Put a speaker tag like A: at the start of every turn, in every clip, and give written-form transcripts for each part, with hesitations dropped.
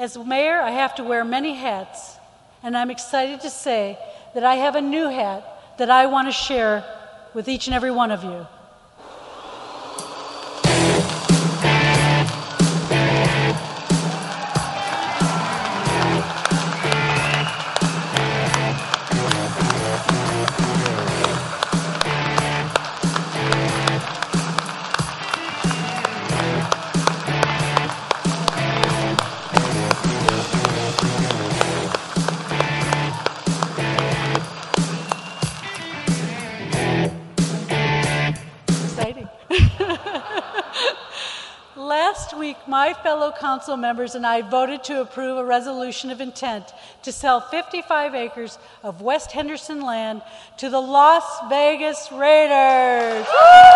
A: As mayor, I have to wear many hats, and I'm excited to say that I have a new hat that I want to share with each and every one of you. Last week, my fellow council members and I voted to approve a resolution of intent to sell 55 acres of West Henderson land to the Las Vegas Raiders.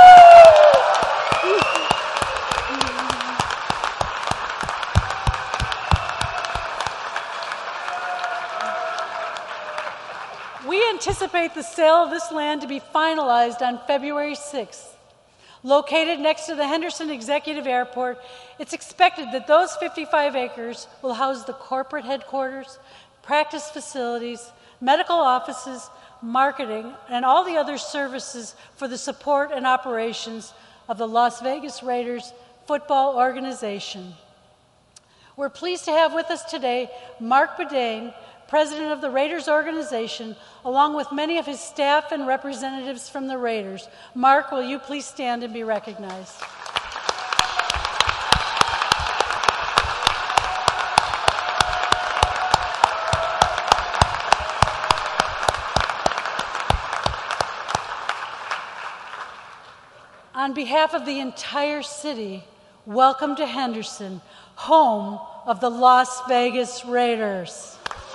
A: We anticipate the sale of this land to be finalized on February 6th. Located next to the Henderson Executive Airport, it's expected that those 55 acres will house the corporate headquarters, practice facilities, medical offices, marketing, and all the other services for the support and operations of the Las Vegas Raiders football organization. We're pleased to have with us today Mark Bedane, President of the Raiders organization, along with many of his staff and representatives from the Raiders. Mark, will you please stand and be recognized? On behalf of the entire city, welcome to Henderson, home of the Las Vegas Raiders.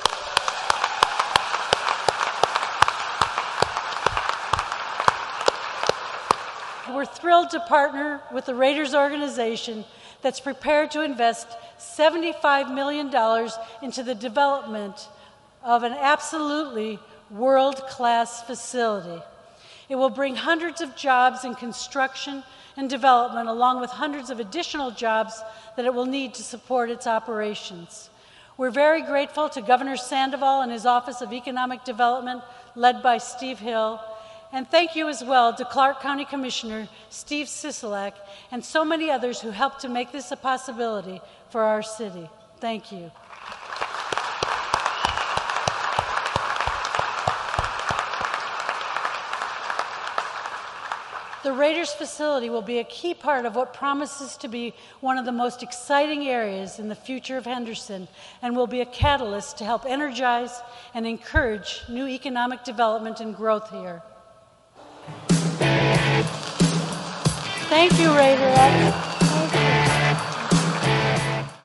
A: We're thrilled to partner with the Raiders organization that's prepared to invest $75 million into the development of an absolutely world-class facility. It will bring hundreds of jobs in construction and development, along with hundreds of additional jobs that it will need to support its operations. We're very grateful to Governor Sandoval and his Office of Economic Development, led by Steve Hill. And thank you as well to Clark County Commissioner Steve Sisolak and so many others who helped to make this a possibility for our city. Thank you. The Raiders facility will be a key part of what promises to be one of the most exciting areas in the future of Henderson, and will be a catalyst to help energize and encourage new economic development and growth here. Thank you, Raiderettes.